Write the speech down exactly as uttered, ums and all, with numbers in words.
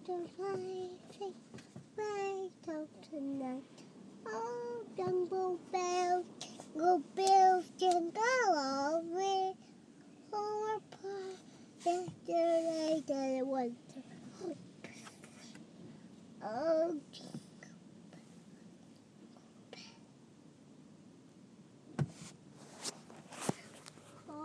the rising, right out tonight. Oh, jingle bells, jingle bells, jingle all the way. Oh, yesterday there was oh.